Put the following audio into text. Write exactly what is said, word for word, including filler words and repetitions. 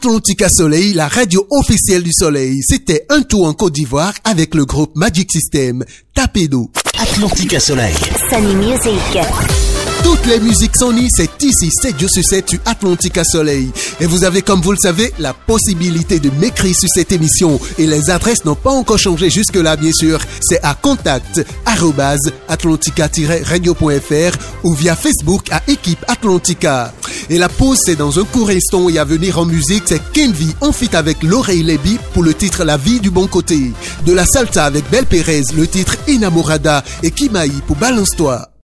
Atlantica Soleil, la radio officielle du Soleil. C'était un tour en Côte d'Ivoire avec le groupe Magic System. Tapez-nous. Atlantica Soleil. Sunny Music. Toutes les musiques Sony, c'est ici, sept jours sur sept sur Atlantica Soleil. Et vous avez, comme vous le savez, la possibilité de m'écrire sur cette émission. Et les adresses n'ont pas encore changé jusque-là, bien sûr. C'est à contact arobase atlantica tiret radio point f r ou via Facebook à Équipe Atlantica. Et la pause, c'est dans un court instant. Et à venir en musique, c'est Kenvi en feat avec L'Oreille Lébi pour le titre La vie du bon côté. De la salsa avec Belle Pérez, le titre Enamorada. Et Kimaï pour Balance-toi.